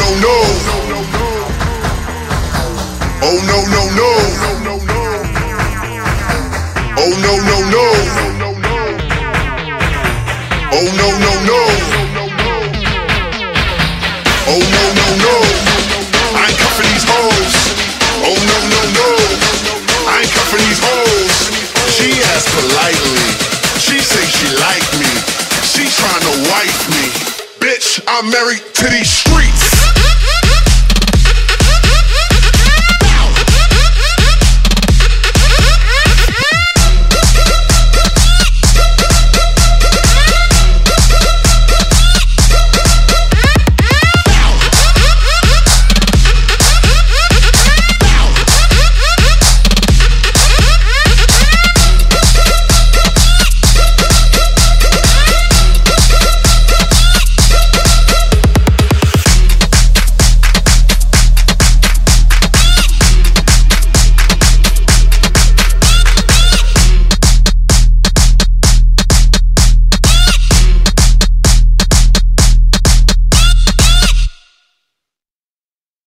no. Oh no no no. Oh no no no. Oh no no no. Oh no no no. I ain't cuffing these hoes. Oh no no no. I ain't cuffing these hoes. She asked politely. She say she like me. She tryna wife me. Bitch, I'm married to these streets.